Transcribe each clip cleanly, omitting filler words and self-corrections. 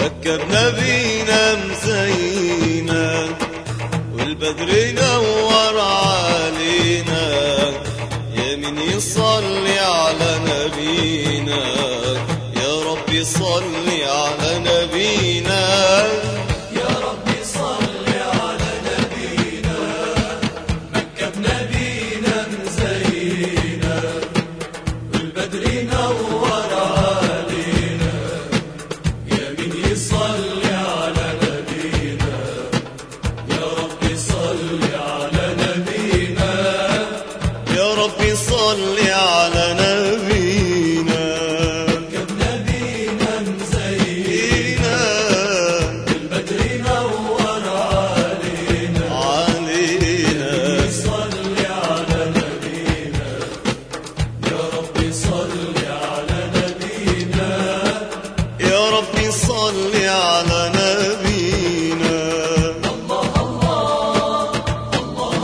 مكة بنبينا مزينة والبدر نور علينا، يا من يصلي على نبينا، يا ربي صلي على نبينا، يا ربي صلي على نبينا. مكة بنبينا مزينة والبدر نور علينا، يا من يصلي على نبينا، يا ربي صلي على نبينا، يا ربي صلي على نبينا. مكة بنبينا مزينة والبدر نور علينا، صلي على نبينا، يا ربي صلي على نبينا، يا ربي صلي على نبينا. الله الله الله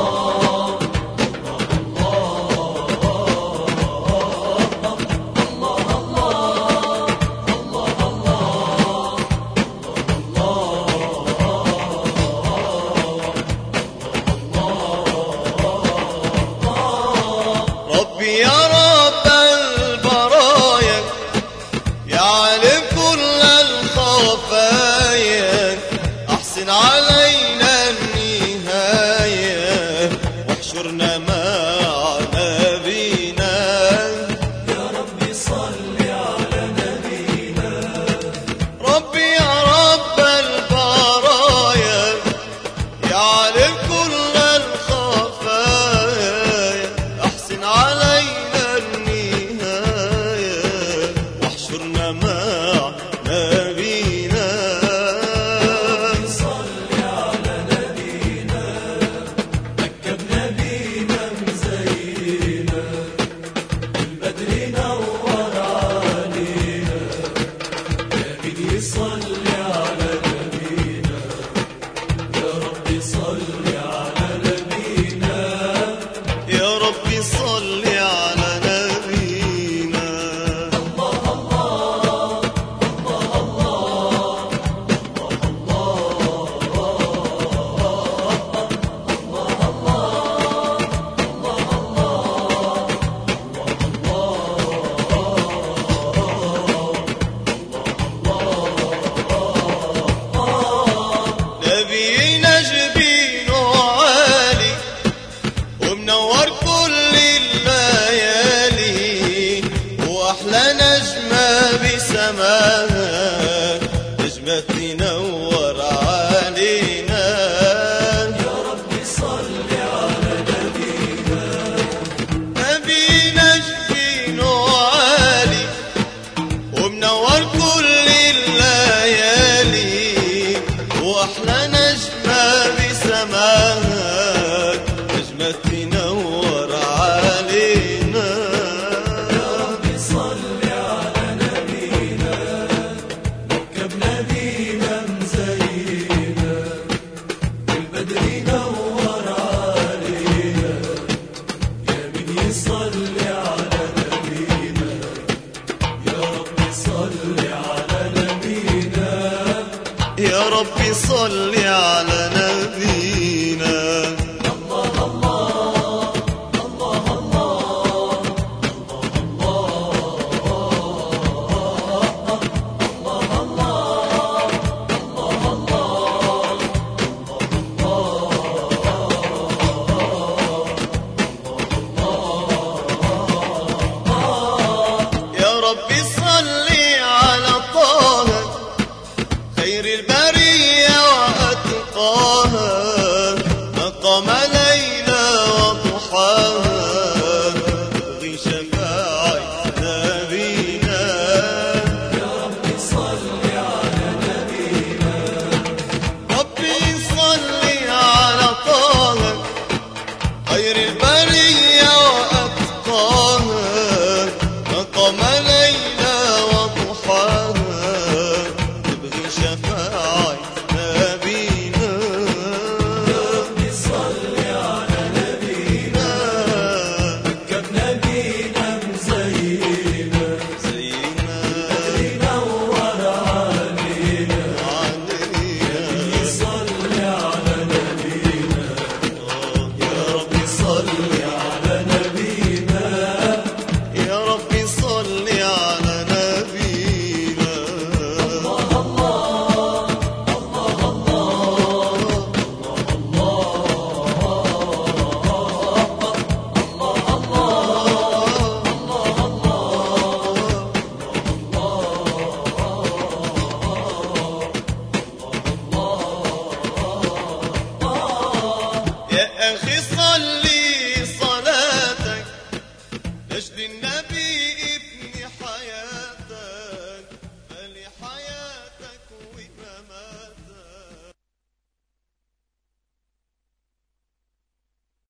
ربي يا رب البرايا، يا عالم كل الخفايا، أحسن علينا النهاية واحشرنا مع نبينا، يا ربي صلي على نبينا. ربي يا رب البرايا، يا عالم كل الخفايا، أحسن علينا النهاية واحشرنا مع نبينا، صلي على نبينا. مكة بنبينا مزينة والبدر نور علينا، يا من يصلي على نبينا، يا ربي صلي على نبينا، يا ربي صلي على نبينا. الله الله نبينا جبينه عالي ومنور كل الليالي، واحلى نجمة بسماها، نجمة تنور علينا، يا ربي صلي على نبينا. نبينا جبينه عالي ومنور كل الليالي، واحلى نجمة بسماها، نجمة تنور علينا، يا ربي صلي على نبينا. مكة بنبينا مزينة والبدر نور علينا، يا من يصلي على نبينا، يا ربي صلي على نبينا، يا ربي صلي على